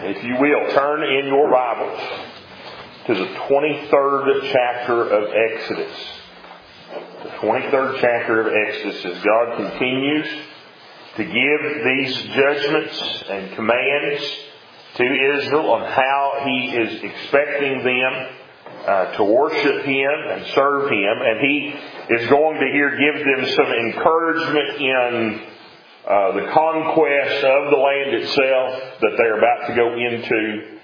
If you will, turn in your Bibles to the 23rd chapter of Exodus. The 23rd chapter of Exodus, as God continues to give these judgments and commands to Israel on how He is expecting them to worship Him and serve Him. And He is going to here give them some encouragement in the conquest of the land itself that they're about to go into.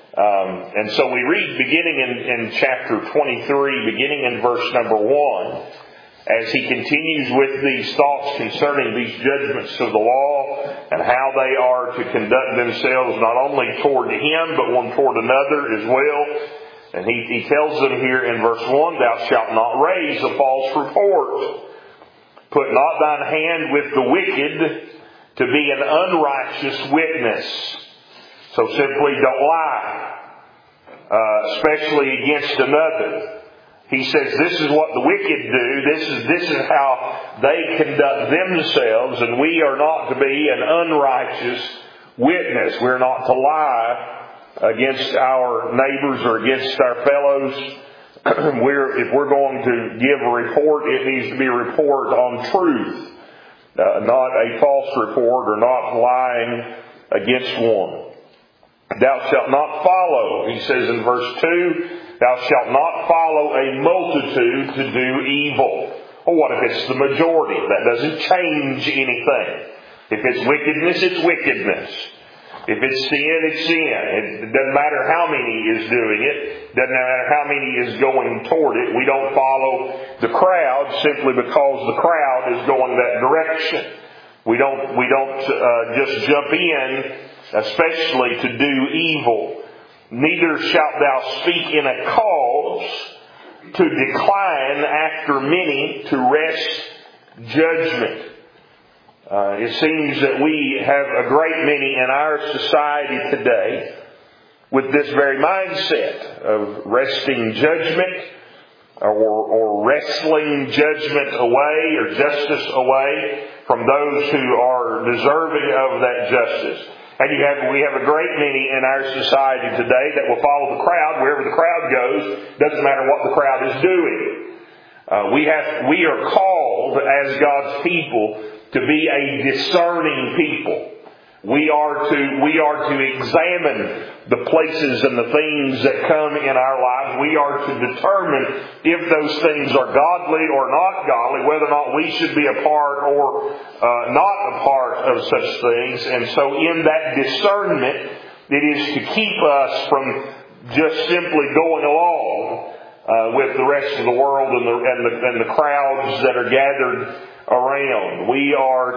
And so we read beginning in chapter 23, beginning in verse number 1, as he continues with these thoughts concerning these judgments of the law and how they are to conduct themselves not only toward him but one toward another as well. And he tells them here in verse 1, "Thou shalt not raise a false report. Put not thine hand with the wicked to be an unrighteous witness." So simply don't lie, especially against another. He says this is what the wicked do. This is how they conduct themselves, and we are not to be an unrighteous witness. We're not to lie against our neighbors or against our fellows. If we're going to give a report, it needs to be a report on truth, not a false report or not lying against one. "Thou shalt not follow," he says in verse 2, "thou shalt not follow a multitude to do evil." Well, what if it's the majority? That doesn't change anything. If it's wickedness, it's wickedness. If it's sin, it's sin. It doesn't matter how many is doing it. Doesn't matter how many is going toward it. We don't follow the crowd simply because the crowd is going that direction. We don't just jump in, especially to do evil. "Neither shalt thou speak in a cause to decline after many to wrest judgment." It seems that we have a great many in our society today with this very mindset of wresting judgment or wrestling judgment away or justice away from those who are deserving of that justice. And we have a great many in our society today that will follow the crowd. Wherever the crowd goes, doesn't matter what the crowd is doing. We are called as God's people to be a discerning people. We are to examine the places and the things that come in our lives. We are to determine if those things are godly or not godly, whether or not we should be a part or not a part of such things. And so in that discernment, it is to keep us from just simply going along with the rest of the world and the crowds that are gathered around. We are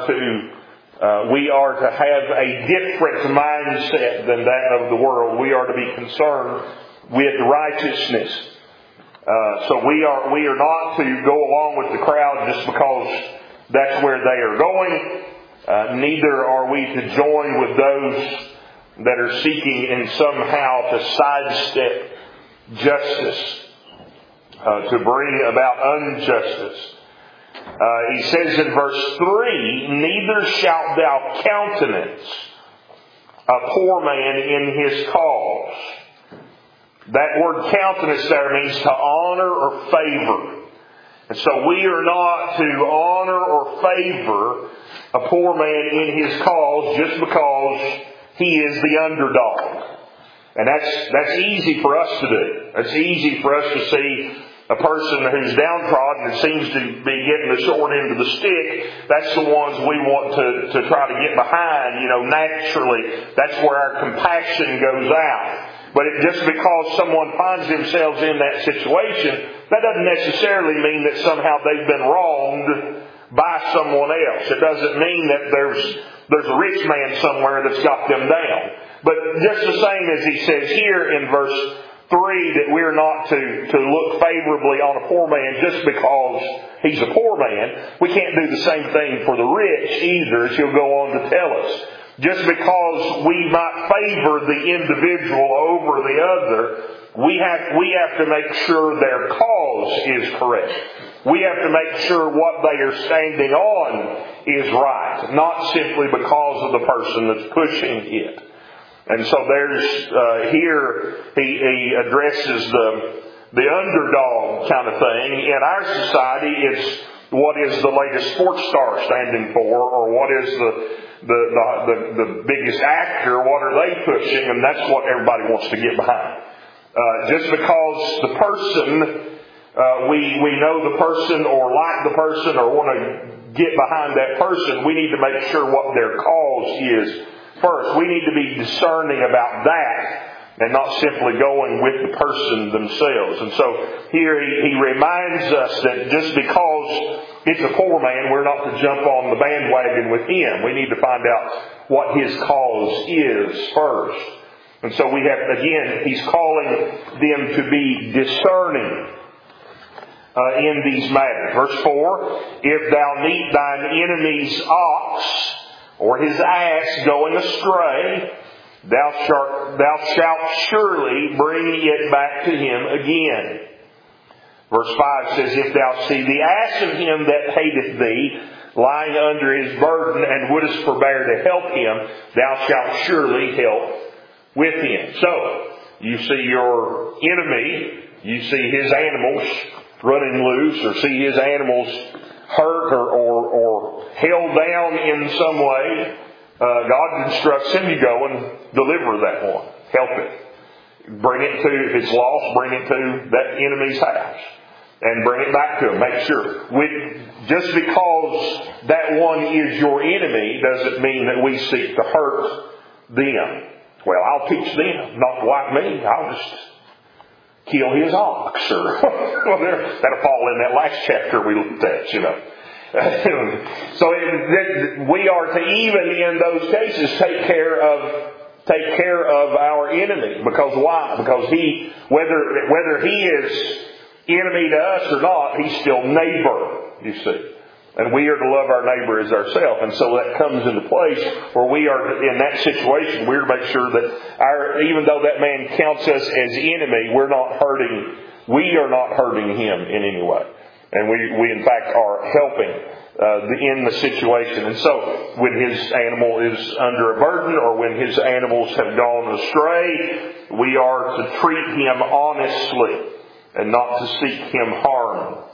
to have a different mindset than that of the world. We are to be concerned with righteousness. So we are not to go along with the crowd just because that's where they are going. Neither are we to join with those that are seeking in somehow to sidestep justice, to bring about injustice. He says in verse 3, "Neither shalt thou countenance a poor man in his cause." That word countenance there means to honor or favor. And so we are not to honor or favor a poor man in his cause just because he is the underdog. And that's easy for us to do. It's easy for us to see a person who's downtrodden and seems to be getting the short end of the stick. That's the ones we want to try to get behind. Naturally, that's where our compassion goes out. But just because someone finds themselves in that situation, that doesn't necessarily mean that somehow they've been wronged by someone else. It doesn't mean that there's a rich man somewhere that's got them down. But just the same as he says here in verse 3, that we're not to look favorably on a poor man just because he's a poor man. We can't do the same thing for the rich either, as he'll go on to tell us. Just because we might favor the individual over the other, we have to make sure their cause is correct. We have to make sure what they are standing on is right, not simply because of the person that's pushing it. And so there's, here, he addresses the underdog kind of thing. In our society, it's what is the latest sports star standing for, or what is the biggest actor, what are they pushing, and that's what everybody wants to get behind. Just because the person, we know the person or like the person or want to get behind that person, we need to make sure what their cause is first. We need to be discerning about that and not simply going with the person themselves. And so here he reminds us that just because it's a poor man, we're not to jump on the bandwagon with him. We need to find out what his cause is first. And so we have, again, he's calling them to be discerning in these matters. Verse 4, if thou meet thine enemy's ox or his ass going astray, thou shalt surely bring it back to him again. Verse 5 says, if thou see the ass of him that hateth thee lying under his burden, and wouldest forbear to help him, thou shalt surely help with him. So, you see your enemy, you see his animals running loose, or see his animals hurt or held down in some way. God instructs him to go and deliver that one. Help it. Bring it to, if it's lost, bring it to that enemy's house. And bring it back to him. Make sure. Just because that one is your enemy doesn't mean that we seek to hurt them. Well, I'll teach them not to like me. I'll just kill his ox. Or well, that'll fall in that last chapter we looked at, you know. So we are to, even in those cases, take care of our enemy. Because why? Because he, whether he is enemy to us or not, he's still neighbor, you see. And we are to love our neighbor as ourselves. And so that comes into place where we are in that situation. We're to make sure that even though that man counts us as enemy, we are not hurting him in any way. And we in fact are helping in the situation. And so when his animal is under a burden, or when his animals have gone astray, we are to treat him honestly and not to seek him harm.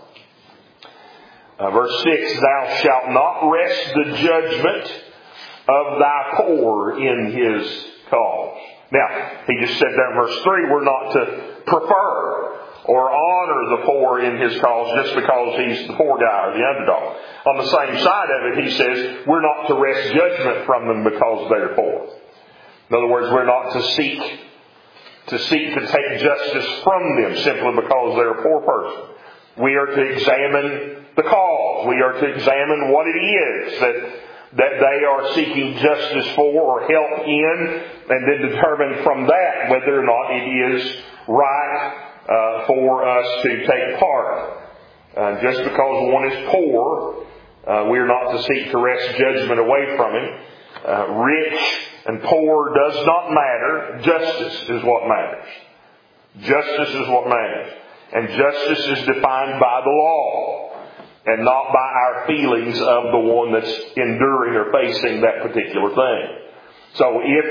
Verse 6, thou shalt not rest the judgment of thy poor in his cause. Now, he just said there in verse 3, we're not to prefer or honor the poor in his cause just because he's the poor guy or the underdog. On the same side of it, he says, we're not to wrest judgment from them because they're poor. In other words, we're not to seek to take justice from them simply because they're a poor person. We are to examine the cause. We are to examine what it is that they are seeking justice for or help in, and then determine from that whether or not it is right for us to take part. Just because one is poor, we are not to seek to wrest judgment away from him. Rich and poor does not matter. Justice is what matters. Justice is what matters. And justice is defined by the law, and not by our feelings of the one that's enduring or facing that particular thing. So if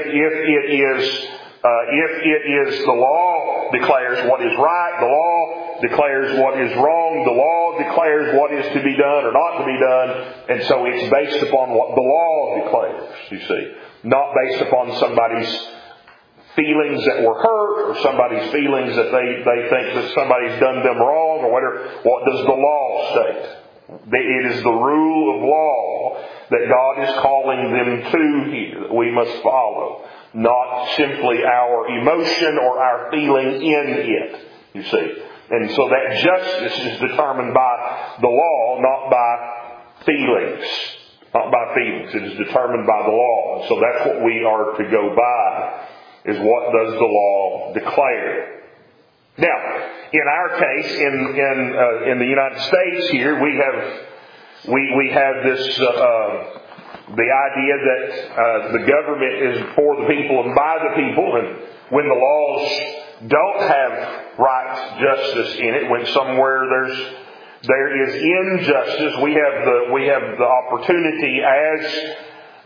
it is the law declares what is right, the law declares what is wrong, the law declares what is to be done or not to be done, and so it's based upon what the law declares, you see. Not based upon somebody's feelings that were hurt, or somebody's feelings that they think that somebody's done them wrong, or whatever. What does the law state? It is the rule of law that God is calling them to here, that we must follow. Not simply our emotion or our feeling in it, you see. And so that justice is determined by the law, not by feelings. Not by feelings. It is determined by the law. So that's what we are to go by, is what does the law declare. Now, in our case, in the United States here, we have this the idea that the government is for the people and by the people, and when the laws don't have right justice in it, when somewhere there is injustice, we have the opportunity as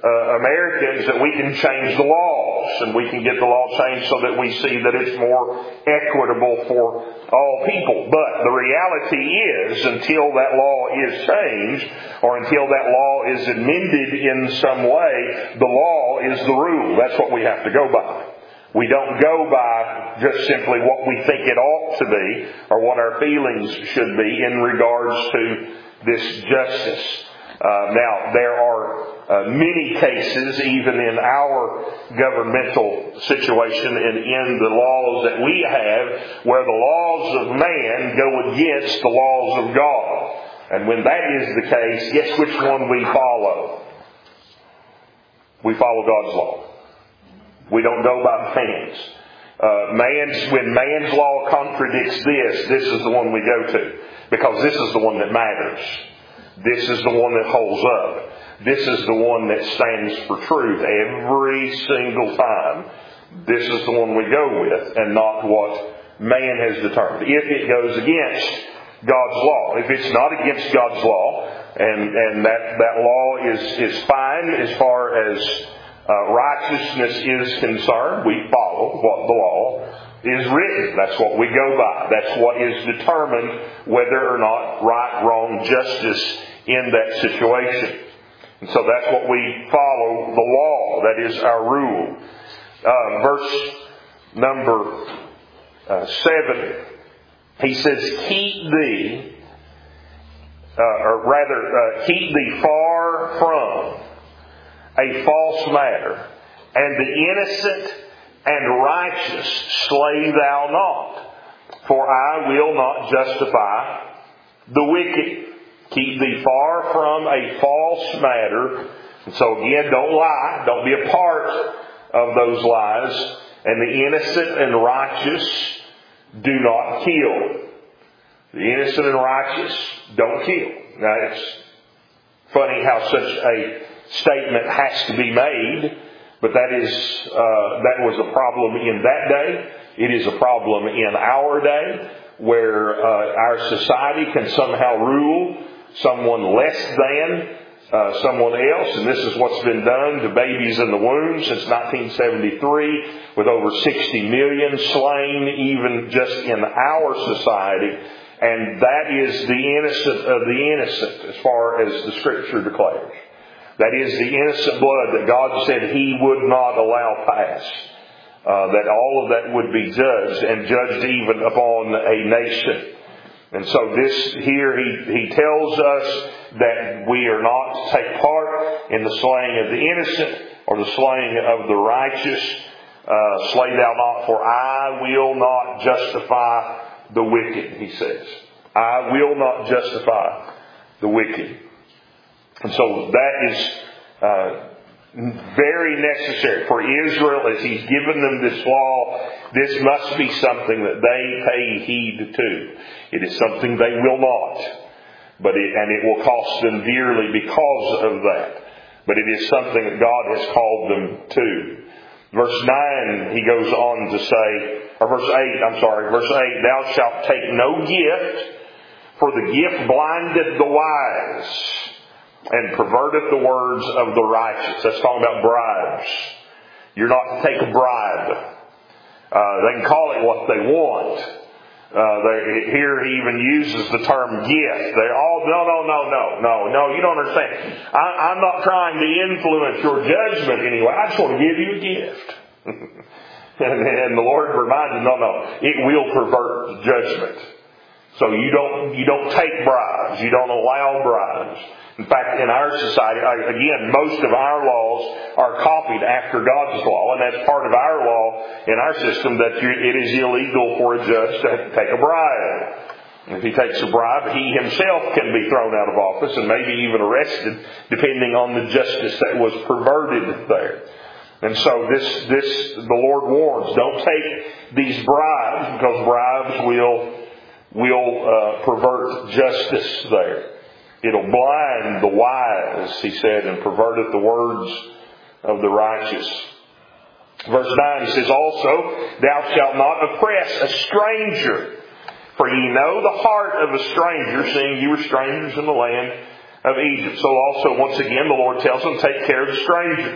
Americans that we can change the laws, and we can get the law changed so that we see that it's more equitable for all people. But the reality is, until that law is changed, or until that law is amended in some way, the law is the rule. That's what we have to go by. We don't go by just simply what we think it ought to be, or what our feelings should be in regards to this justice. Now, there are many cases, even in our governmental situation and in the laws that we have, where the laws of man go against the laws of God. And when that is the case, guess which one we follow? We follow God's law. We don't go by man's. When man's law contradicts this is the one we go to. Because this is the one that matters. This is the one that holds up. This is the one that stands for truth every single time. This is the one we go with, and not what man has determined. If it goes against God's law, if it's not against God's law, and that law is fine as far as righteousness is concerned, we follow what the law is written. That's what we go by. That's what is determined whether or not right, wrong, justice in that situation. And so that's what we follow, the law. That is our rule. Verse number 7, he says, keep thee far from a false matter, and the innocent and righteous slay thou not, for I will not justify the wicked. Keep thee far from a false matter. And so again, don't lie. Don't be a part of those lies. And the innocent and righteous do not kill. The innocent and righteous don't kill. Now it's funny how such a statement has to be made, but that was a problem in that day. It is a problem in our day, where our society can somehow rule someone less than someone else, and this is what's been done to babies in the womb since 1973, with over 60 million slain even just in our society. And that is the innocent of the innocent, as far as the Scripture declares. That is the innocent blood that God said He would not allow pass. That all of that would be judged, and judged even upon a nation. And so this here, he tells us that we are not to take part in the slaying of the innocent or the slaying of the righteous. Slay thou not, for I will not justify the wicked, he says. I will not justify the wicked. And so that is very necessary for Israel, as He's given them this law. This must be something that they pay heed to. It is something they will not, and it will cost them dearly because of that. But it is something that God has called them to. Verse 9, he goes on to say, or verse 8, thou shalt take no gift, for the gift blindeth the wise, and perverteth the words of the righteous. That's talking about bribes. You're not to take a bribe. They can call it what they want. Here he even uses the term gift. They're all, no, you don't understand. I'm not trying to influence your judgment anyway. I just want to give you a gift. and the Lord reminds them, no, it will pervert judgment. So you don't take bribes. You don't allow bribes. In fact, in our society, again, most of our laws are copied after God's law, and that's part of our law in our system, that it is illegal for a judge to take a bribe. If he takes a bribe, he himself can be thrown out of office and maybe even arrested, depending on the justice that was perverted there. And so the Lord warns, don't take these bribes, because bribes will pervert justice there. It'll blind the wise, he said, and perverteth the words of the righteous. Verse 9 says, also, thou shalt not oppress a stranger, for ye know the heart of a stranger, seeing ye were strangers in the land of Egypt. So also, once again, the Lord tells them, take care of the strangers.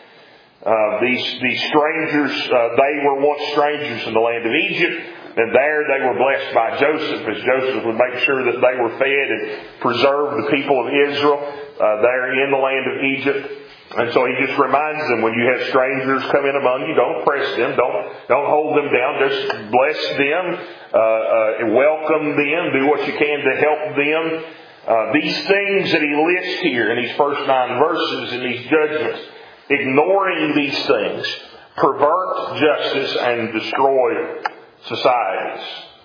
These strangers, they were once strangers in the land of Egypt, and there they were blessed by Joseph, as Joseph would make sure that they were fed and preserve the people of Israel there in the land of Egypt. And so he just reminds them, when you have strangers come in among you, don't oppress them, don't hold them down, just bless them, welcome them, do what you can to help them. These things that he lists here in these first 9 verses, in these judgments, ignoring these things, pervert justice and destroy societies.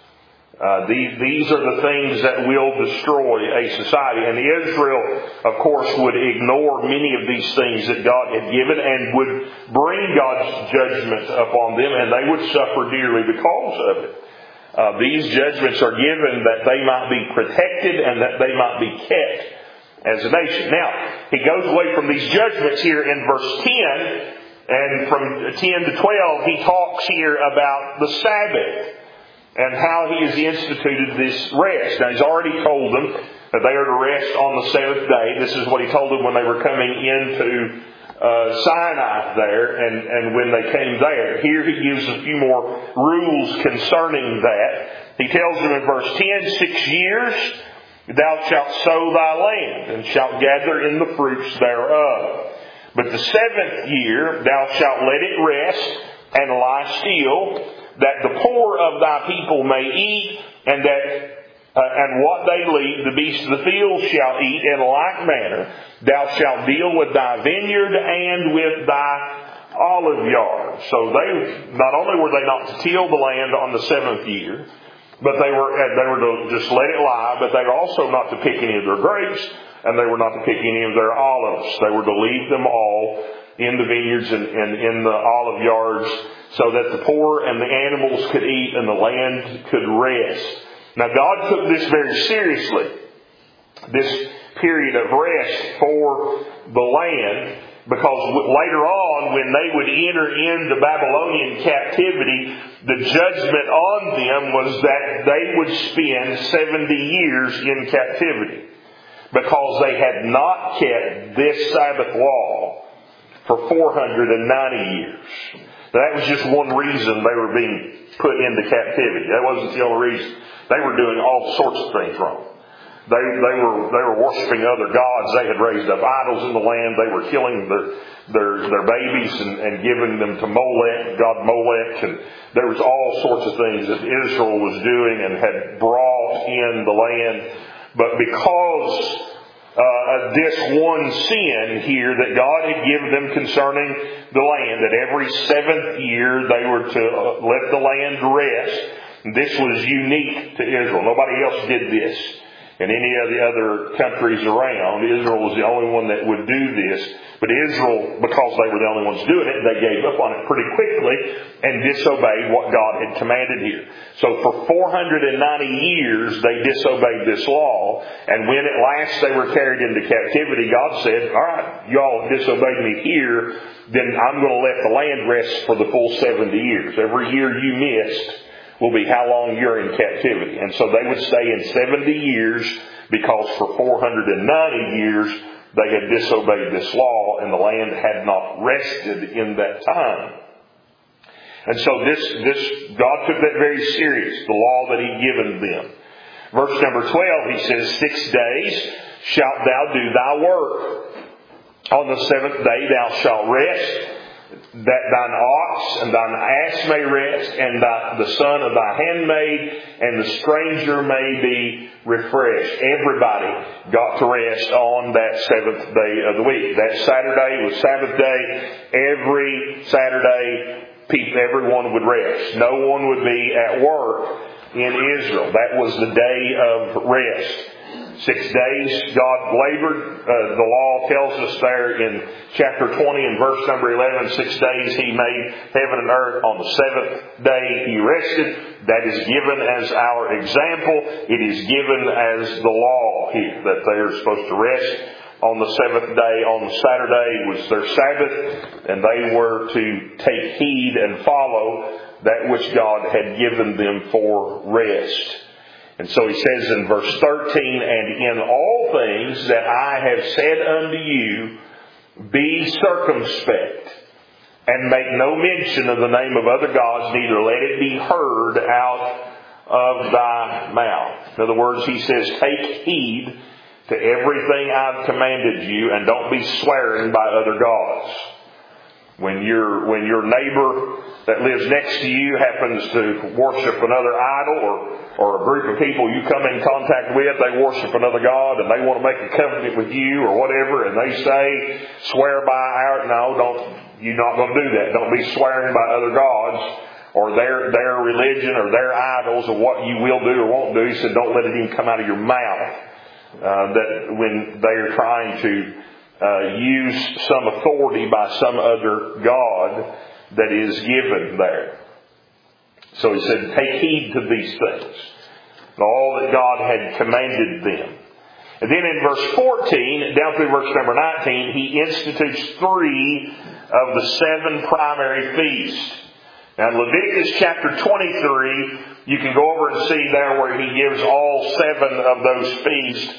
These are the things that will destroy a society. And Israel, of course, would ignore many of these things that God had given and would bring God's judgment upon them, and they would suffer dearly because of it. These judgments are given that they might be protected and that they might be kept as a nation. Now, he goes away from these judgments here in verse 10, and from 10 to 12, he talks here about the Sabbath and how he has instituted this rest. Now, he's already told them that they are to rest on the 7th day. This is what he told them when they were coming into Sinai there, and when they came there. Here he gives a few more rules concerning that. He tells them in verse 10, 6 years thou shalt sow thy land, and shalt gather in the fruits thereof. But the 7th year thou shalt let it rest, and lie still, that the poor of thy people may eat, and what they leave, the beasts of the field shall eat. In like manner thou shalt deal with thy vineyard and with thy olive yard. So not only were they not to till the land on the 7th year, but they were to just let it lie, but they were also not to pick any of their grapes, and they were not to pick any of their olives. They were to leave them all in the vineyards and in the olive yards, so that the poor and the animals could eat and the land could rest. Now, God took this very seriously, this period of rest for the land, because later on, when they would enter into Babylonian captivity, the judgment on them was that they would spend 70 years in captivity, because they had not kept this Sabbath law for 490 years. Now, that was just one reason they were being put into captivity. That wasn't the only reason. They were doing all sorts of things wrong. They were worshiping other gods. They had raised up idols in the land. They were killing their babies and giving them to Molech, god Molech, and there was all sorts of things that Israel was doing and had brought in the land. But because of this one sin here that God had given them concerning the land, that every 7th year they were to let the land rest. This was unique to Israel. Nobody else did this in any of the other countries around. Israel was the only one that would do this. But Israel, because they were the only ones doing it, they gave up on it pretty quickly and disobeyed what God had commanded here. So for 490 years they disobeyed this law, and when at last they were carried into captivity, God said, all right, y'all disobeyed me here, then I'm going to let the land rest for the full 70 years. Every year you missed will be how long you're in captivity. And so they would stay in 70 years, because for 490 years they had disobeyed this law, and the land had not rested in that time. And so God took that very serious, the law that He'd given them. Verse number 12, He says, 6 days shalt thou do thy work. On the 7th day thou shalt rest, that thine ox and thine ass may rest, and the son of thy handmaid and the stranger may be refreshed. Everybody got to rest on that 7th day of the week. That Saturday was Sabbath day. Every Saturday, everyone would rest. No one would be at work in Israel. That was the day of rest. 6 days God labored. The law tells us there in chapter 20 and verse number 11, 6 days He made heaven and earth. On the 7th day He rested. That is given as our example. It is given as the law here, that they are supposed to rest on the 7th day. On the Saturday was their Sabbath, and they were to take heed and follow that which God had given them for rest. And so he says in verse 13, "And in all things that I have said unto you, be circumspect, and make no mention of the name of other gods, neither let it be heard out of thy mouth." In other words, he says, take heed to everything I've commanded you, and don't be swearing by other gods. When your neighbor that lives next to you happens to worship another idol, or a group of people you come in contact with, they worship another god and they want to make a covenant with you or whatever, and they say, swear by our... No, you're not going to do that. Don't be swearing by other gods or their religion or their idols or what you will do or won't do. He said, don't let it even come out of your mouth. That when they are trying to use some authority by some other god that is given there. So he said, take heed to these things, all that God had commanded them. And then in verse 14, down through verse number 19, he institutes 3 of the 7 primary feasts. Now in Leviticus chapter 23, you can go over and see there where he gives all 7 of those feasts.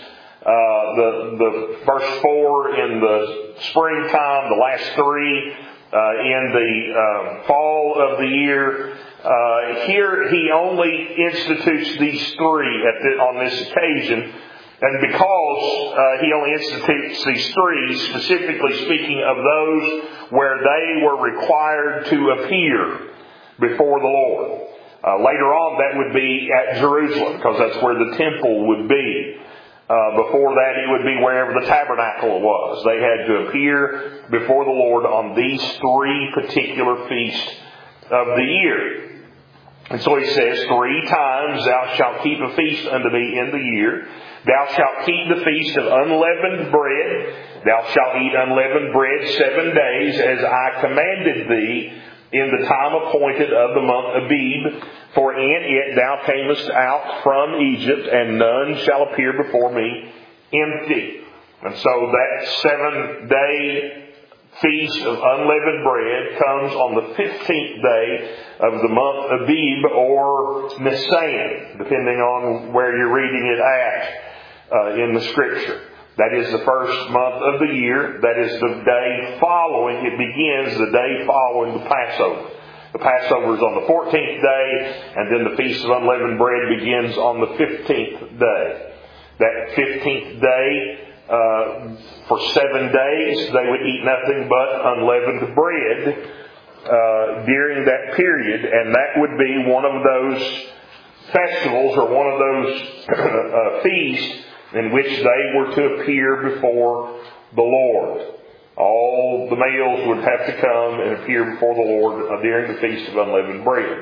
The first 4 in the springtime, the last 3 in the fall of the year. Here he only institutes these 3 on this occasion. And because he only institutes these 3, specifically speaking of those where they were required to appear before the Lord. Later on that would be at Jerusalem, because that's where the temple would be. Before that, it would be wherever the tabernacle was. They had to appear before the Lord on these 3 particular feasts of the year. And so he says, 3 times thou shalt keep a feast unto me in the year. Thou shalt keep the feast of unleavened bread. Thou shalt eat unleavened bread 7 days, as I commanded thee, in the time appointed of the month Abib, for in it thou camest out from Egypt, and none shall appear before me empty. And so that 7-day feast of unleavened bread comes on the 15th day of the month Abib, or Nisan, depending on where you're reading it at in the Scripture. That is the first month of the year. That is the day following. It begins the day following the Passover. The Passover is on the 14th day, and then the Feast of Unleavened Bread begins on the 15th day. That 15th day, for 7 days, they would eat nothing but unleavened bread during that period, and that would be one of those festivals or one of those feasts in which they were to appear before the Lord. All the males would have to come and appear before the Lord during the Feast of Unleavened Bread.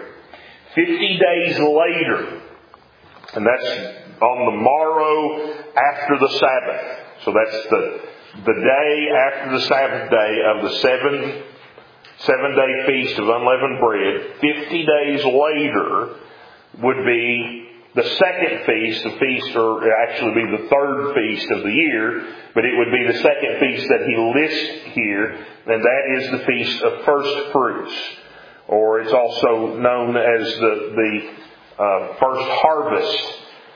50 days later, and that's on the morrow after the Sabbath. So that's the day after the Sabbath day of the 7-day Feast of Unleavened Bread. 50 days later would be the second feast, the feast, or actually be the third feast of the year, but it would be the second feast that he lists here, and that is the Feast of First Fruits, or it's also known as the First Harvest.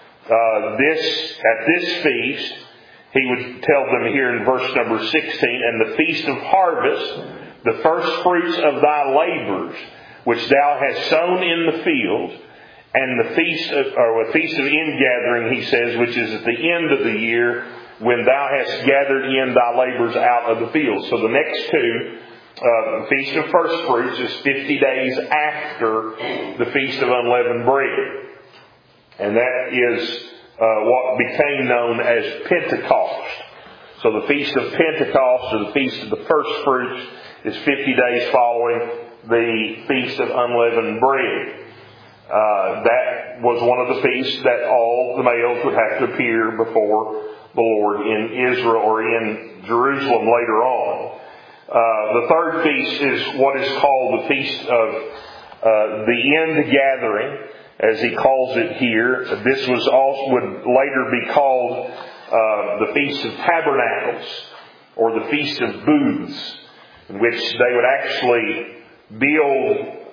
At this feast, he would tell them here in verse number 16, and the Feast of Harvest, the first fruits of thy labors, which thou hast sown in the field, and the feast of ingathering, he says, which is at the end of the year, when thou hast gathered in thy labors out of the field. So the next 2, the Feast of First Fruits, is 50 days after the Feast of Unleavened Bread. And that is what became known as Pentecost. So the Feast of Pentecost, or the Feast of the First Fruits, is 50 days following the Feast of Unleavened Bread. That was one of the feasts that all the males would have to appear before the Lord in Israel or in Jerusalem later on. The third feast is what is called the Feast of the End Gathering, as he calls it here. This would later be called the Feast of Tabernacles, or the Feast of Booths, in which they would actually build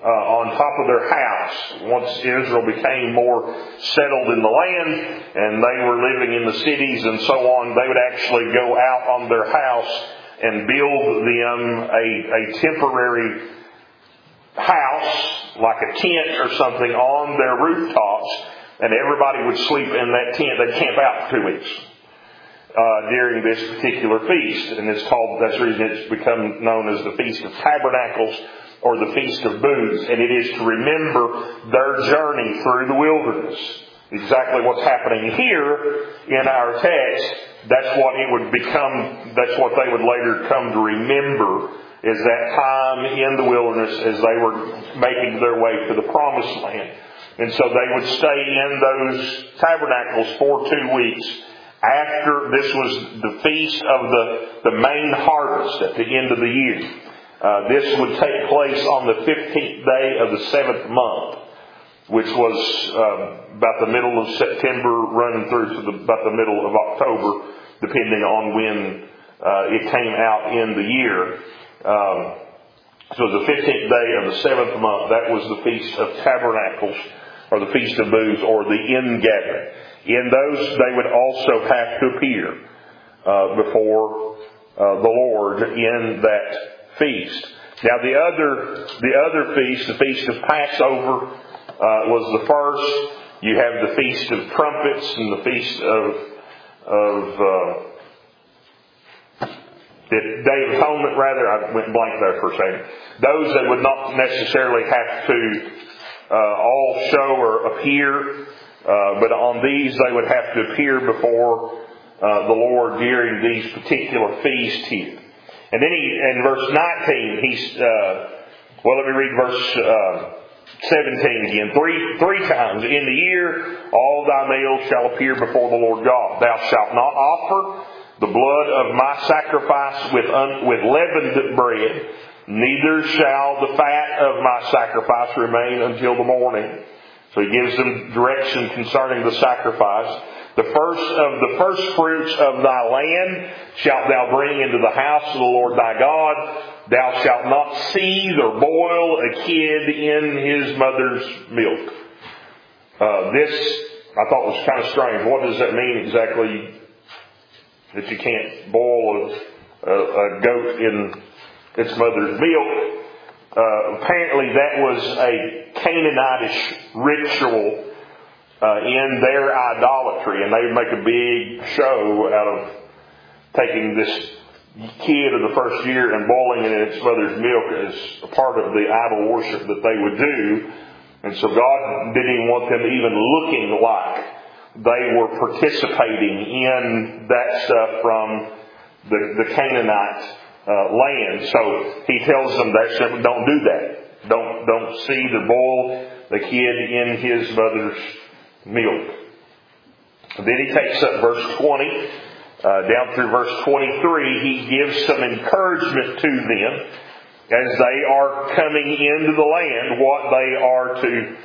on top of their house. Once Israel became more settled in the land and they were living in the cities and so on, they would actually go out on their house and build them a temporary house, like a tent or something, on their rooftops, and everybody would sleep in that tent. They'd camp out for 2 weeks during this particular feast, and that's the reason it's become known as the Feast of Tabernacles or the Feast of Booths, and it is to remember their journey through the wilderness. Exactly what's happening here in our text, that's what it would become, that's what they would later come to remember, is that time in the wilderness as they were making their way to the Promised Land. And so they would stay in those tabernacles for 2 weeks. After this was the feast of the main harvest at the end of the year. This would take place on the 15th day of the 7th month, which was about the middle of September running through to about the middle of October, depending on when it came out in the year. So the 15th day of the 7th month, that was the Feast of Tabernacles, or the Feast of Booths, or the Ingathering. In those, they would also have to appear before the Lord in that feast. Now the other feast, the Feast of Passover, was the first. You have the Feast of Trumpets and the Feast of the Day of Atonement, rather. I went blank there for a second. Those that would not necessarily have to all show or appear, but on these they would have to appear before the Lord during these particular feasts here. And then in verse 19, let me read verse 17 again. Three times in the year all thy males shall appear before the Lord God. Thou shalt not offer the blood of my sacrifice with leavened bread, neither shall the fat of my sacrifice remain until the morning. So he gives them direction concerning the sacrifice. The first of the first fruits of thy land shalt thou bring into the house of the Lord thy God. Thou shalt not seethe or boil a kid in his mother's milk. This I thought was kind of strange. What does that mean exactly? That you can't boil a goat in its mother's milk. Apparently that was a Canaanitish ritual in their idolatry, and they would make a big show out of taking this kid of the first year and boiling it in its mother's milk as a part of the idol worship that they would do. And so God didn't even want them even looking like they were participating in that stuff from the Canaanite land. So he tells them that don't do that. Don't seethe or boil the kid in his mother's milk. Then he takes up verse 20 down through verse 23. He gives some encouragement to them as they are coming into the land, what they are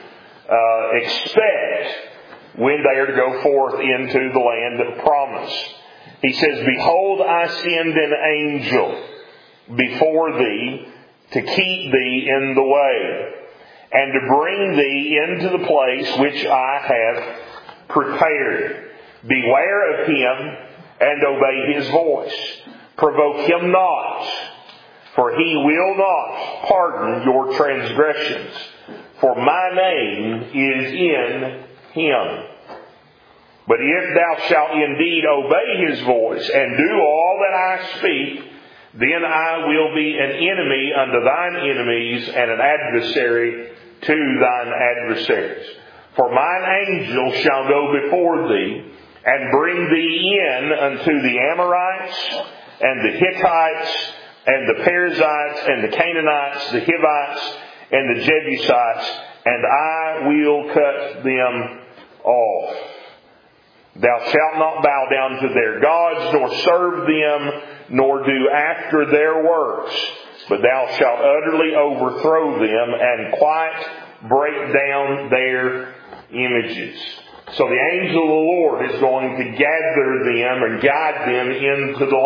to expect when they are to go forth into the land of promise. He says, Behold, I send an angel before thee to keep thee in the way, and to bring thee into the place which I have prepared. Beware of him, and obey his voice. Provoke him not, for he will not pardon your transgressions, for my name is in him. But if thou shalt indeed obey his voice, and do all that I speak, then I will be an enemy unto thine enemies, and an adversary to thine adversaries. For mine angel shall go before thee, and bring thee in unto the Amorites, and the Hittites, and the Perizzites, and the Canaanites, the Hivites, and the Jebusites, and I will cut them off. Thou shalt not bow down to their gods, nor serve them, nor do after their works, but thou shalt utterly overthrow them, and quite break down their images. So the angel of the Lord is going to gather them and guide them into the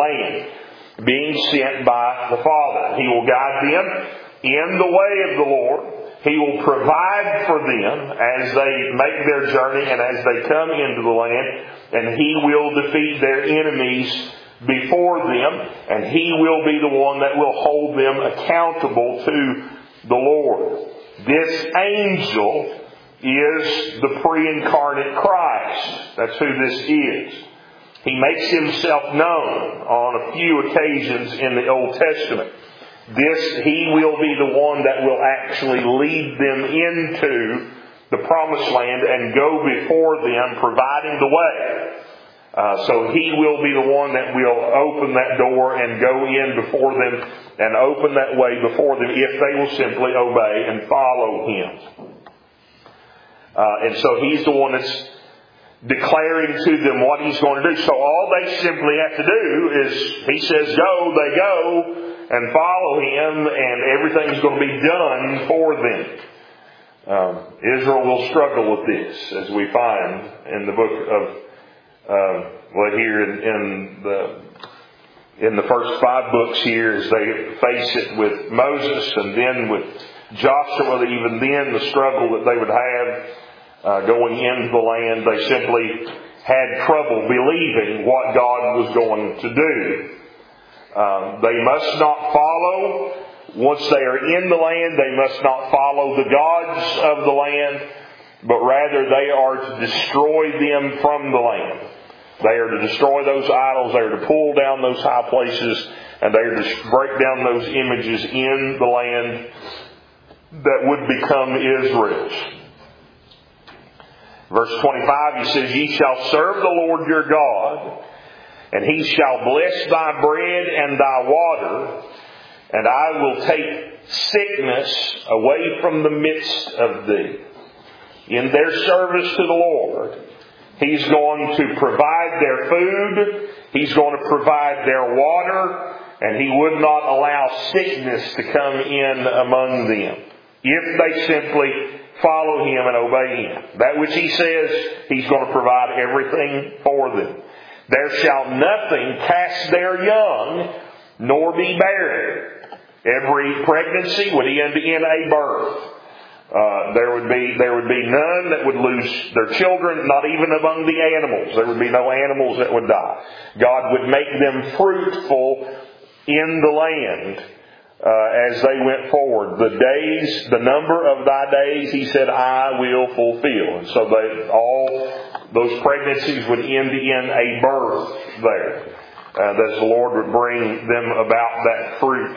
land, being sent by the Father. He will guide them in the way of the Lord. He will provide for them as they make their journey and as they come into the land. And He will defeat their enemies before them. And He will be the one that will hold them accountable to the Lord. This angel is the pre-incarnate Christ. That's who this is. He makes Himself known on a few occasions in the Old Testament. He will be the one that will actually lead them into the promised land and go before them, providing the way. So He will be the one that will open that door and go in before them and open that way before them if they will simply obey and follow Him. And so He's the one that's declaring to them what He's going to do. So all they simply have to do is, He says go, they go, and follow Him, and everything's going to be done for them. Israel will struggle with this, as we find in the book of, here in the first 5 books here, as they face it with Moses and then with Joshua, even then the struggle that they would have going into the land, they simply had trouble believing what God was going to do. They must not follow, once they are in the land, they must not follow the gods of the land, but rather they are to destroy them from the land. They are to destroy those idols, they are to pull down those high places, and they are to break down those images in the land that would become Israel's. Verse 25, He says, Ye shall serve the Lord your God, and He shall bless thy bread and thy water, and I will take sickness away from the midst of thee. In their service to the Lord, He's going to provide their food, He's going to provide their water, and He would not allow sickness to come in among them if they simply follow Him and obey Him. That which He says, He's going to provide everything for them. There shall nothing cast their young, nor be barren. Every pregnancy would end in a birth. There would be none that would lose their children, not even among the animals. There would be no animals that would die. God would make them fruitful in the land as they went forward. The number of thy days, He said, I will fulfill. And so all those pregnancies would end in a birth there. That the Lord would bring them about that fruit.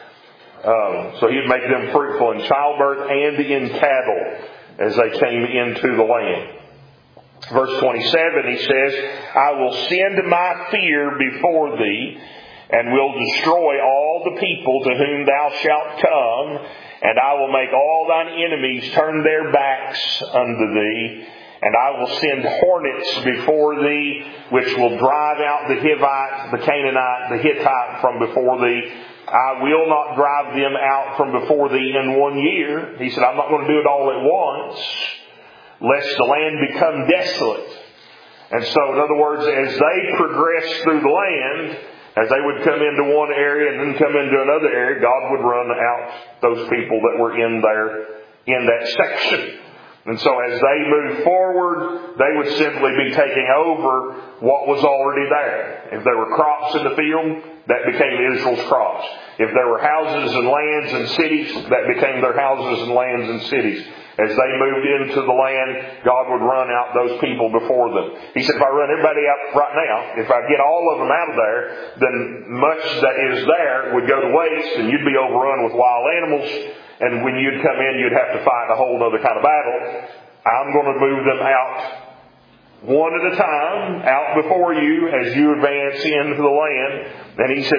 So He would make them fruitful in childbirth and in cattle as they came into the land. Verse 27, He says, I will send my fear before thee, and will destroy all the people to whom thou shalt come, and I will make all thine enemies turn their backs unto thee, and I will send hornets before thee, which will drive out the Hivite, the Canaanite, the Hittite from before thee. I will not drive them out from before thee in 1 year. He said, I'm not going to do it all at once, lest the land become desolate. And so, in other words, as they progress through the land, as they would come into one area and then come into another area, God would run out those people that were in that section. And so as they moved forward, they would simply be taking over what was already there. If there were crops in the field, that became Israel's crops. If there were houses and lands and cities, that became their houses and lands and cities. As they moved into the land, God would run out those people before them. He said, if I run everybody out right now, if I get all of them out of there, then much that is there would go to waste, and you'd be overrun with wild animals. And when you'd come in, you'd have to fight a whole other kind of battle. I'm going to move them out one at a time, out before you as you advance into the land. And He said,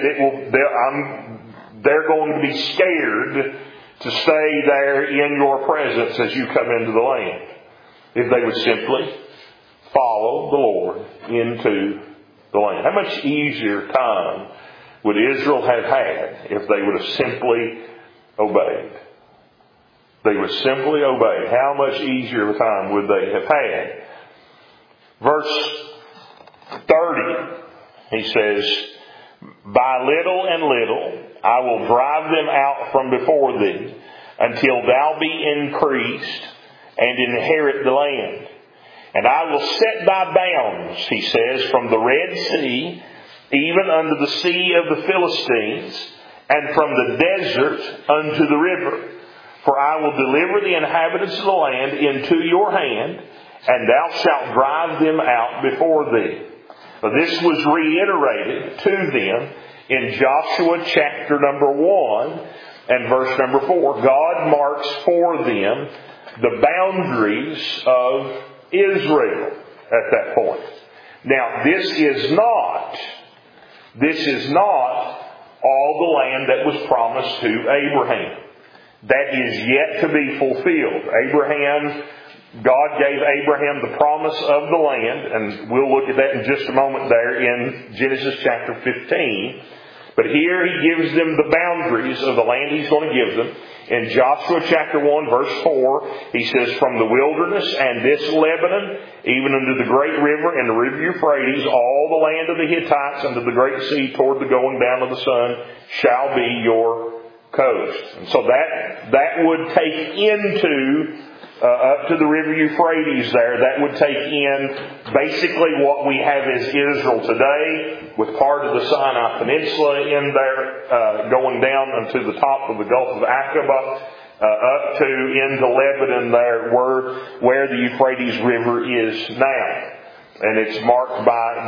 they're going to be scared to stay there in your presence as you come into the land, if they would simply follow the Lord into the land. How much easier time would Israel have had if they would have simply obeyed? They would simply obey. How much easier of a time would they have had? Verse 30, He says, by little and little I will drive them out from before thee. until thou be increased and inherit the land. And I will set thy bounds, he says, from the Red Sea, even unto the sea of the Philistines, and from the desert unto the river. For I will deliver the inhabitants of the land into your hand, and thou shalt drive them out before thee. So this was reiterated to them in Joshua chapter number 1 and verse number 4. God marks for them the boundaries of Israel at that point. Now, this is not all the land that was promised to Abraham. That is yet to be fulfilled. God gave Abraham the promise of the land, and we'll look at that in just a moment there in Genesis chapter 15. But here he gives them the boundaries of the land he's going to give them. In Joshua chapter 1 verse 4, he says, from the wilderness and this Lebanon, even unto the great river and the river Euphrates, all the land of the Hittites unto the great sea toward the going down of the sun shall be your coast. And so that would take into up to the river Euphrates there, that would take in basically what we have as Israel today, with part of the Sinai Peninsula in there, going down unto the top of the Gulf of Aqaba, up to into Lebanon there, where the Euphrates River is now. And it's marked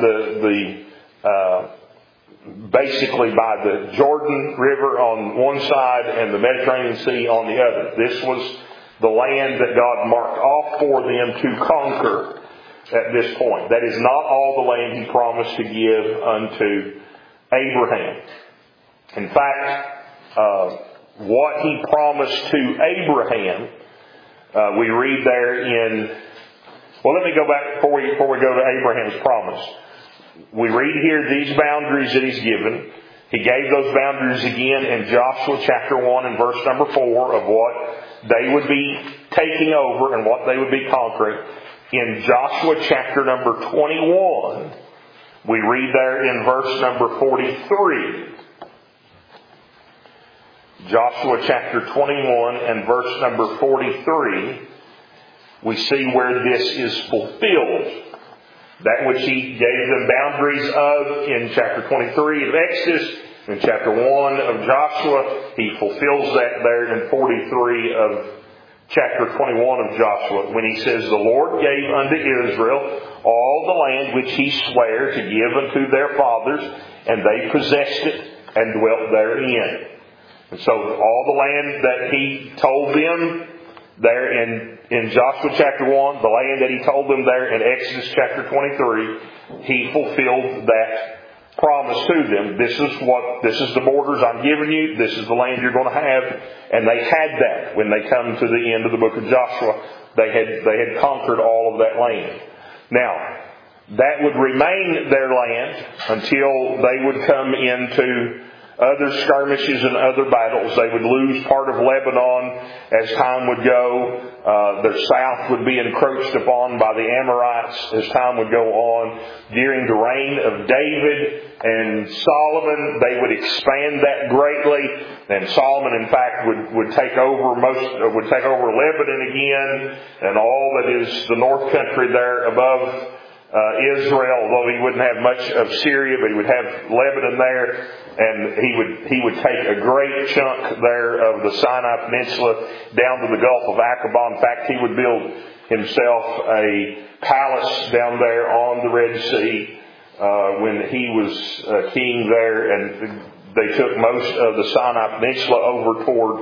by basically by the Jordan River on one side and the Mediterranean Sea on the other. This was the land that God marked off for them to conquer at this point. That is not all the land He promised to give unto Abraham. In fact, what He promised to Abraham, we read there in... Well, let me go back before we go to Abraham's promise. We read here these boundaries that He's given. He gave those boundaries again in Joshua chapter 1 and verse number 4 of what they would be taking over and what they would be conquering. In Joshua chapter number 21, we read there in verse number 43. Joshua chapter 21 and verse number 43, we see where this is fulfilled. That which He gave them boundaries of in chapter 23 of Exodus, in chapter 1 of Joshua, He fulfills that there in 43 of chapter 21 of Joshua, when He says, the Lord gave unto Israel all the land which He sware to give unto their fathers, and they possessed it and dwelt therein. And so all the land that He told them there in Joshua chapter 1, the land that He told them there in Exodus chapter 23, He fulfilled that promise to them. This is the borders I'm giving you. This is the land you're going to have. And they had that when they come to the end of the book of Joshua. They had conquered all of that land. Now, that would remain their land until they would come into other skirmishes and other battles. They would lose part of Lebanon as time would go. Their south would be encroached upon by the Amorites as time would go on. During the reign of David and Solomon, they would expand that greatly. And Solomon, in fact, would take over Lebanon again and all that is the north country there above Israel, although he wouldn't have much of Syria, but he would have Lebanon there, and he would take a great chunk there of the Sinai Peninsula down to the Gulf of Aqaba. In fact, he would build himself a palace down there on the Red Sea when he was king there, and they took most of the Sinai Peninsula over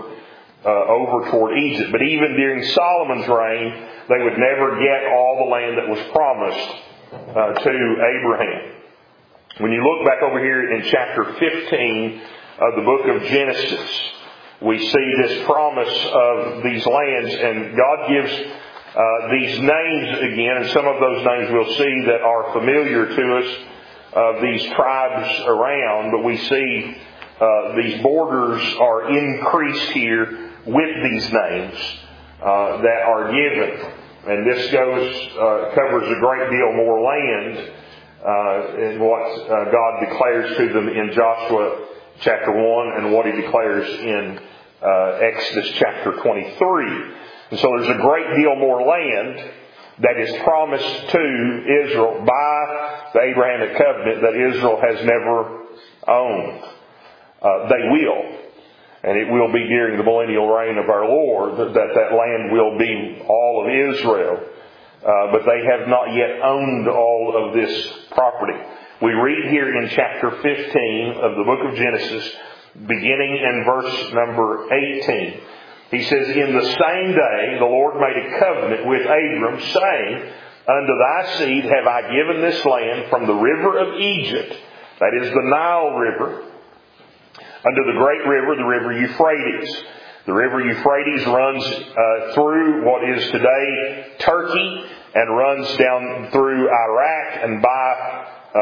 toward Egypt. But even during Solomon's reign, they would never get all the land that was promised to Abraham. When you look back over here in chapter 15 of the book of Genesis, we see this promise of these lands, and God gives these names again, and some of those names we'll see that are familiar to us of these tribes around, but we see these borders are increased here with these names that are given. And this covers a great deal more land in what God declares to them in Joshua chapter 1 and what He declares in Exodus chapter 23. And so there's a great deal more land that is promised to Israel by the Abrahamic covenant that Israel has never owned. They will. And it will be during the millennial reign of our Lord that land will be all of Israel. But they have not yet owned all of this property. We read here in chapter 15 of the book of Genesis, beginning in verse number 18. He says, "In the same day the Lord made a covenant with Abram, saying, Unto thy seed have I given this land from the river of Egypt," that is the Nile River, "unto the great river, the river Euphrates." The river Euphrates runs through what is today Turkey and runs down through Iraq and by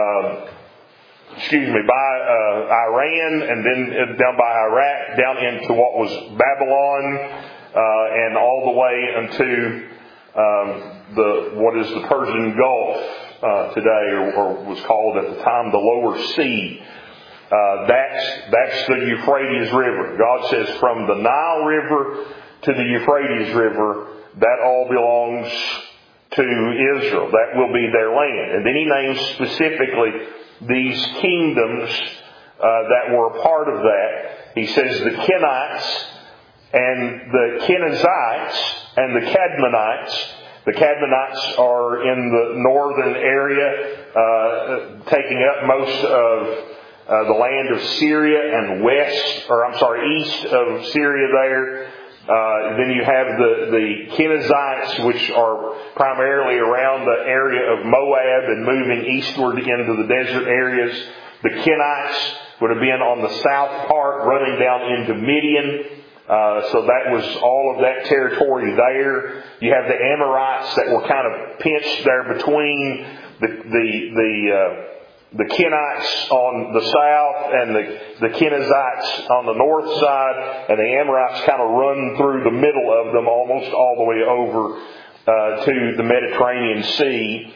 Iran, and then down by Iraq, down into what was Babylon, and all the way into what is the Persian Gulf today, or was called at the time the Lower Sea. That's the Euphrates River. God says from the Nile River to the Euphrates River, that all belongs to Israel. That will be their land. And then he names specifically these kingdoms that were a part of that. He says the Kenites and the Kenizzites and the Cadmonites. The Cadmonites are in the northern area, taking up most of the land of Syria and east of Syria there. Then you have the Kenizzites, which are primarily around the area of Moab and moving eastward into the desert areas. The Kenites would have been on the south part, running down into Midian. So that was all of that territory there. You have the Amorites that were kind of pinched there between the Kenites on the south and the Kenizzites on the north side, and the Amorites kind of run through the middle of them almost all the way over to the Mediterranean Sea.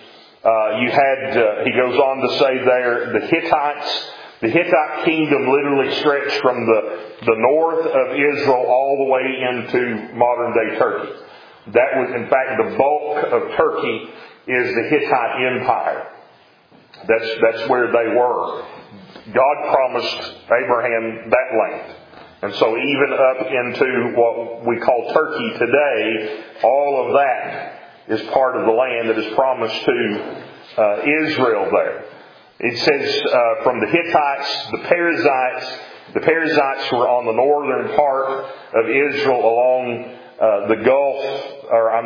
He goes on to say there, the Hittites. The Hittite kingdom literally stretched from the north of Israel all the way into modern day Turkey. That was, in fact, the bulk of Turkey is the Hittite Empire. That's where they were. God promised Abraham that land. And so even up into what we call Turkey today, all of that is part of the land that is promised to Israel there. It says from the Hittites, the Perizzites. The Perizzites were on the northern part of Israel along the Gulf,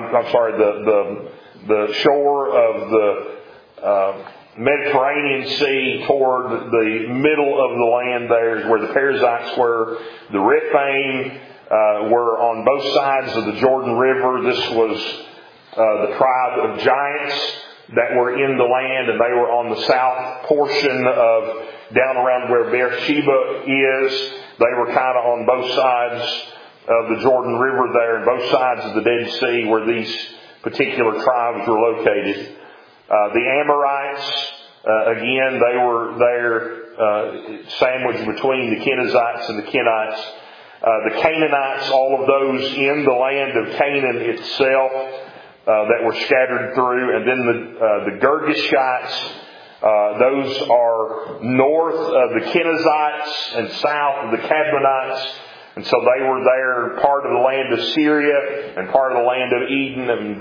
or the shore of the Mediterranean Sea toward the middle of the land there is where the Perizzites were. The Rephaim were on both sides of the Jordan River. This was the tribe of giants that were in the land, and they were on the south portion of down around where Beersheba is. They were kind of on both sides of the Jordan River there, and both sides of the Dead Sea where these particular tribes were located. The Amorites, again, they were there sandwiched between the Kenizzites and the Kenites. The Canaanites, all of those in the land of Canaan itself that were scattered through. And then the Girgashites, those are north of the Kenizzites and south of the Cadmonites. And so they were there, part of the land of Syria and part of the land of Edom,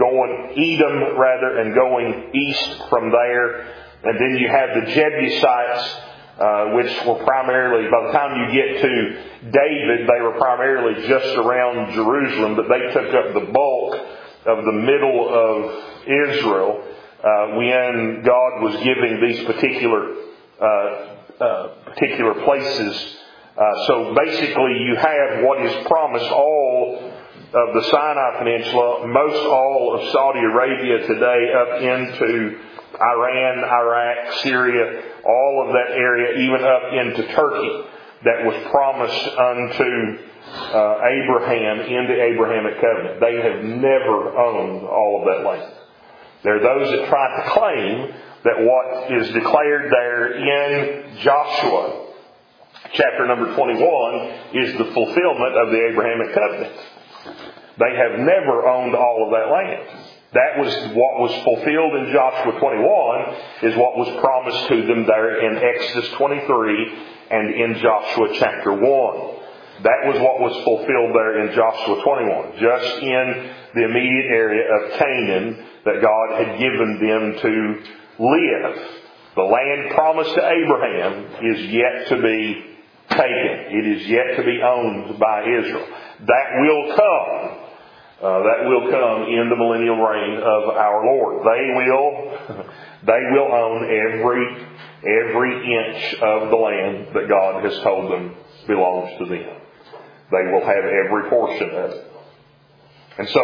and going east from there. And then you have the Jebusites, which were primarily, by the time you get to David, they were primarily just around Jerusalem, but they took up the bulk of the middle of Israel when God was giving these particular places. So basically you have what is promised all of the Sinai Peninsula, most all of Saudi Arabia today up into Iran, Iraq, Syria, all of that area, even up into Turkey, that was promised unto Abraham in the Abrahamic covenant. They have never owned all of that land. There are those that try to claim that what is declared there in Joshua Chapter number 21 is the fulfillment of the Abrahamic covenant. They have never owned all of that land. That was what was fulfilled in Joshua 21, is what was promised to them there in Exodus 23 and in Joshua chapter 1. That was what was fulfilled there in Joshua 21, just in the immediate area of Canaan that God had given them to live. The land promised to Abraham is yet to be taken. It is yet to be owned by Israel. That will come. That will come in the millennial reign of our Lord. They will own every inch of the land that God has told them belongs to them. They will have every portion of it. And so,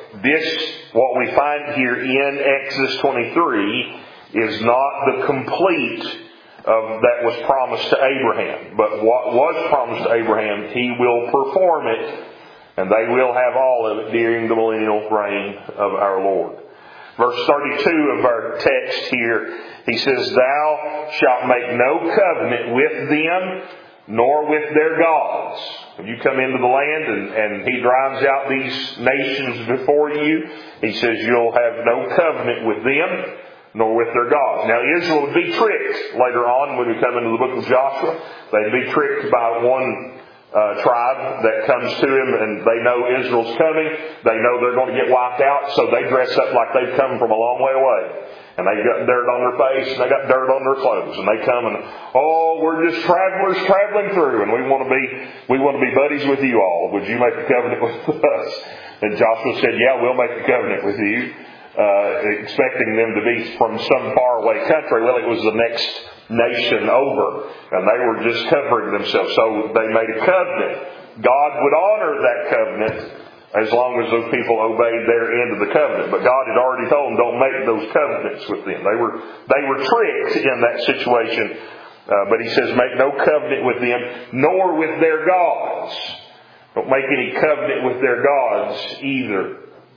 what we find here in Exodus 23 is not the complete of that was promised to Abraham. But what was promised to Abraham, He will perform it, and they will have all of it during the millennial reign of our Lord. Verse 32 of our text here, he says, "Thou shalt make no covenant with them, nor with their gods." When you come into the land and He drives out these nations before you, He says you'll have no covenant with them, nor with their gods. Now Israel would be tricked later on when we come into the book of Joshua. They'd be tricked by one tribe that comes to him, and they know Israel's coming. They know they're going to get wiped out, so they dress up like they've come from a long way away. And they've got dirt on their face, and they got dirt on their clothes, and they come and, we're just travelers traveling through, and we want to be buddies with you all. Would you make a covenant with us? And Joshua said, "Yeah, we'll make a covenant with you," expecting them to be from some faraway country. Well, it was the next nation over, and they were just covering themselves. So they made a covenant. God would honor that covenant as long as those people obeyed their end of the covenant. But God had already told them, don't make those covenants with them. They were tricked in that situation. But He says, make no covenant with them, nor with their gods. Don't make any covenant with their gods either.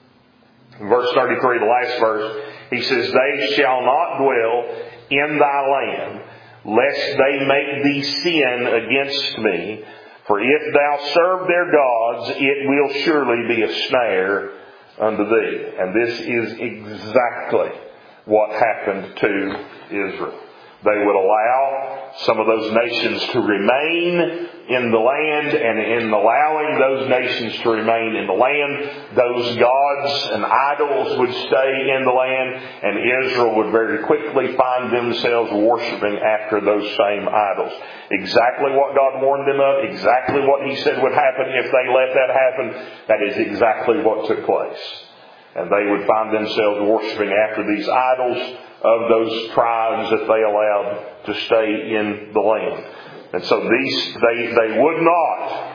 In verse 33, the last verse, He says, "They shall not dwell in thy land, lest they make thee sin against me. For if thou serve their gods, it will surely be a snare unto thee." And this is exactly what happened to Israel. They would allow some of those nations to remain in the land, and in allowing those nations to remain in the land, those gods and idols would stay in the land, and Israel would very quickly find themselves worshiping after those same idols. Exactly what God warned them of, exactly what He said would happen if they let that happen, that is exactly what took place. And they would find themselves worshiping after these idols of those tribes that they allowed to stay in the land. And so they would not,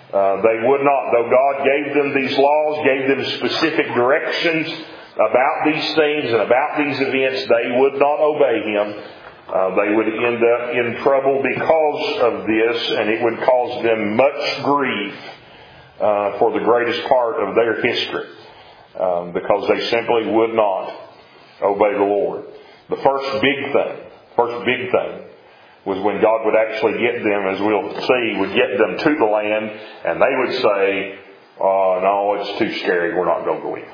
though God gave them these laws, gave them specific directions about these things and about these events, they would not obey Him. They would end up in trouble because of this, and it would cause them much grief for the greatest part of their history. Because they simply would not obey the Lord. The first big thing was when God would actually get them, as we'll see, would get them to the land, and they would say, "Oh, no, it's too scary, we're not going to go in."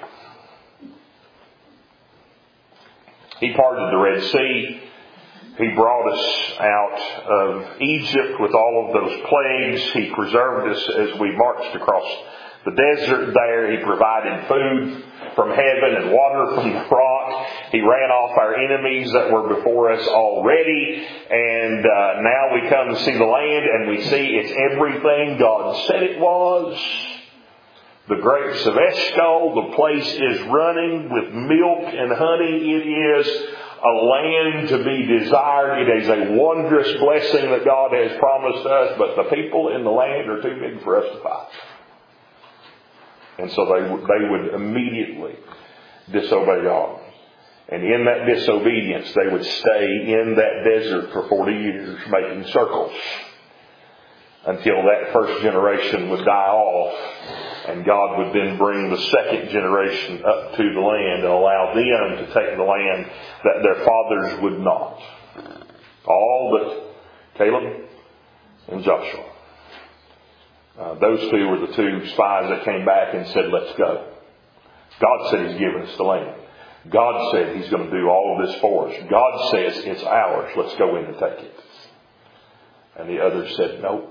He parted the Red Sea. He brought us out of Egypt with all of those plagues. He preserved us as we marched across the desert there. He provided food from heaven and water from the rock. He ran off our enemies that were before us already. And now we come to see the land, and we see it's everything God said it was. The grapes of Eshcol, the place is running with milk and honey. It is a land to be desired. It is a wondrous blessing that God has promised us, but the people in the land are too big for us to fight. And so they would immediately disobey God. And in that disobedience, they would stay in that desert for 40 years, making circles, until that first generation would die off, and God would then bring the second generation up to the land and allow them to take the land that their fathers would not. All but Caleb, and Joshua. Those two were the two spies that came back and said, let's go. God said He's given us the land. God said He's going to do all of this for us. God says it's ours. Let's go in and take it. And the others said, no.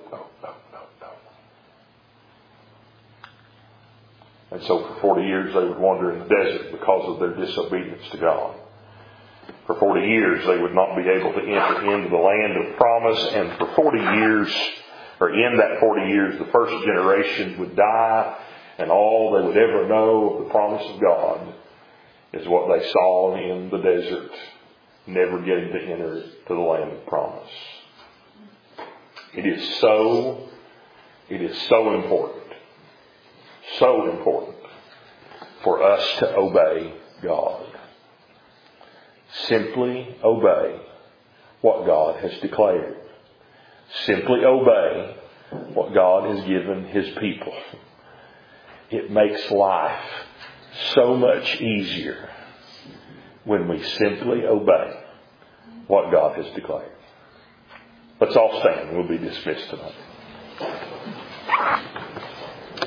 And so for 40 years they would wander in the desert because of their disobedience to God. For 40 years they would not be able to enter into the land of promise. And for 40 years, or in that 40 years, the first generation would die. And all they would ever know of the promise of God is what they saw in the desert, never getting to enter to the land of promise. It is so important for us to obey God. Simply obey what God has declared. Simply obey what God has given His people. It makes life so much easier when we simply obey what God has declared. Let's all stand. We'll be dismissed tonight.